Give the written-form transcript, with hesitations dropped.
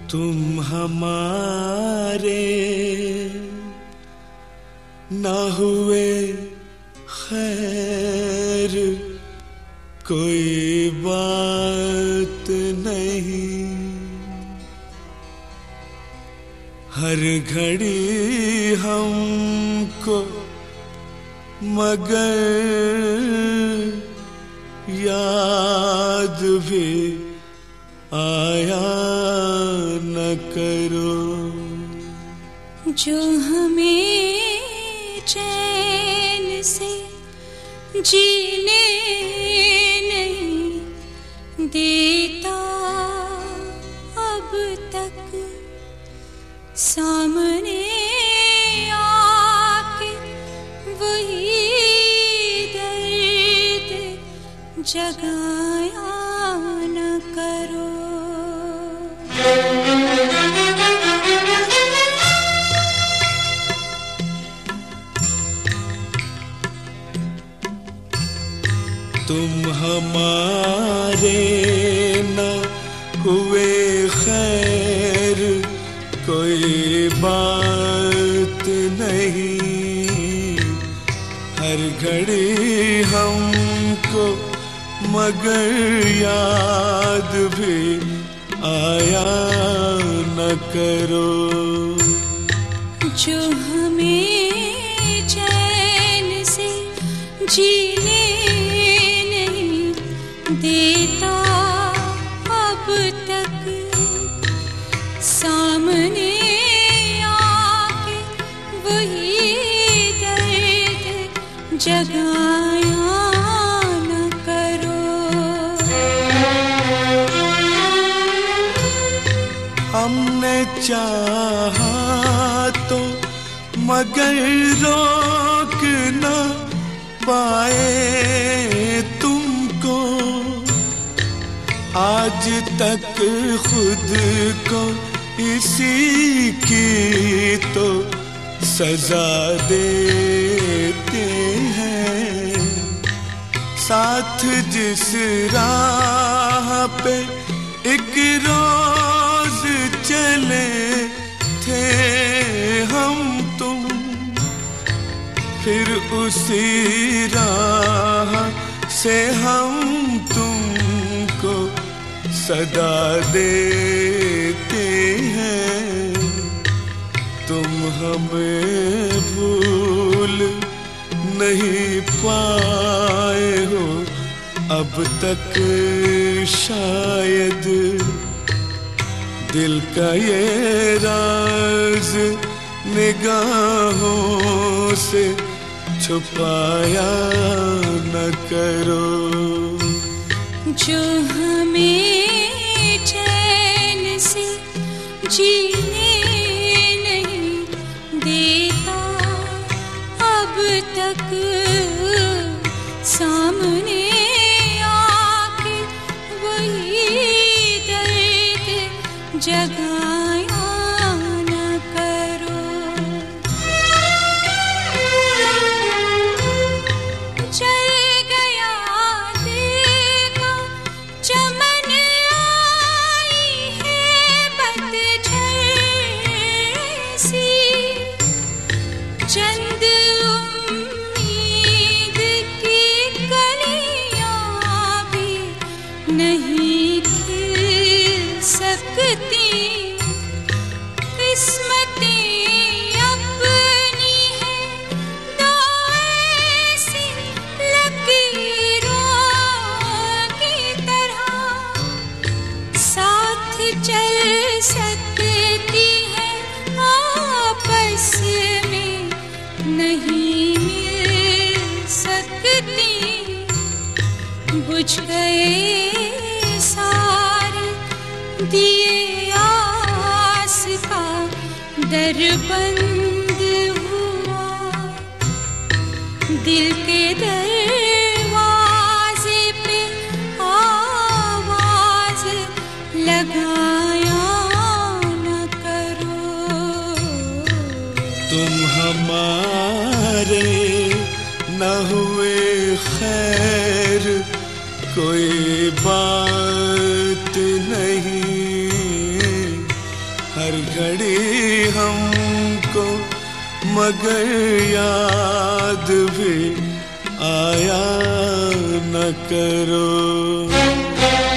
तुम हमारे ना हुए खैर कोई बात नहीं, हर घड़ी हमको मगर याद भी आया न करो। जो हमें चैन से जीने नहीं देता अब तक, सामने आके वही दर्द जगाया न करो। तुम हमारे न हुए खैर कोई बात नहीं, हर घड़ी हमको मगर याद भी आया न करो। जो हमें चैन से जीने देता अब तक, सामने आके वही दर्द जगाया न करो। हमने चाहा तो मगर रोक न पाए तुमको, आज तक खुद को इसी की तो सजा देते हैं। साथ जिस राह पे एक रोज चले थे हम तुम, फिर उसी राह से हम तुमको सदा देते हैं। तुम हमें भूल नहीं पाए हो अब तक शायद, दिल का ये राज निगाहों से छुपाया न करो। जो हमें चैन से जीने नहीं देता अब तक, सामने आके वही दर्द जगाया न करो। चंद उम्मीद की कलियां भी नहीं खिल सकती, किस्मतें अपनी है दो ऐसी लकीरों की तरह, साथ चल सकती है आपस में नहीं मिल सकती। बुझ गए सारे दिए आस का दरबंद हुआ, दिल के दरवाजे पे आवाज लगाया न करो। तुम हमारे न हुए खैर कोई बात नहीं, हर घड़ी हमको मगर याद भी आया न करो।